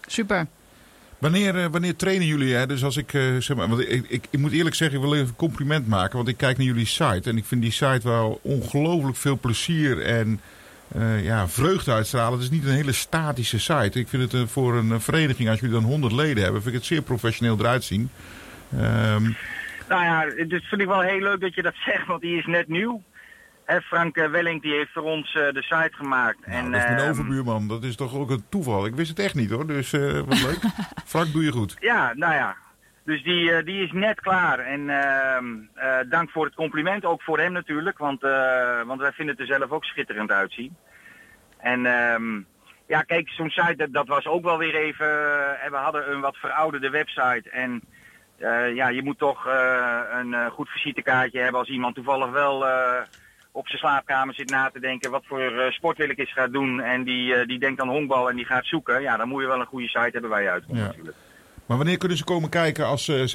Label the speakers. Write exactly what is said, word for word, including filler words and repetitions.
Speaker 1: Super.
Speaker 2: Wanneer, uh, wanneer trainen jullie? Hè? Dus als ik, uh, zeg maar, want ik, ik, ik moet eerlijk zeggen, ik wil even een compliment maken. Want ik kijk naar jullie site. En ik vind die site wel ongelooflijk veel plezier en uh, ja, vreugde uitstralen. Het is niet een hele statische site. Ik vind het uh, voor een vereniging, als jullie dan honderd leden hebben, vind ik het zeer professioneel eruit zien. Um,
Speaker 3: nou ja, dit vind ik wel heel leuk dat je dat zegt, want die is net nieuw. He, Frank uh, Welling die heeft voor ons uh, de site gemaakt.
Speaker 2: Nou,
Speaker 3: en,
Speaker 2: dat is mijn
Speaker 3: uh,
Speaker 2: overbuurman. Dat is toch ook een toeval. Ik wist het echt niet hoor. Dus uh, wat leuk. Frank, doe je goed.
Speaker 3: Ja, nou ja. Dus die, uh, die is net klaar. En uh, uh, dank voor het compliment. Ook voor hem natuurlijk. Want, uh, want wij vinden het er zelf ook schitterend uitzien. En um, ja, kijk, zo'n site dat, dat was ook wel weer even... Uh, we hadden een wat verouderde website. En uh, ja, je moet toch uh, een uh, goed visitekaartje hebben als iemand toevallig wel... Uh, op zijn slaapkamer zit na te denken wat voor uh, sport wil ik eens gaan doen. En die, uh, die denkt aan honkbal en die gaat zoeken. Ja, dan moet je wel een goede site hebben waar je uitkomt
Speaker 2: ja.
Speaker 3: natuurlijk.
Speaker 2: Maar wanneer kunnen ze komen kijken als uh,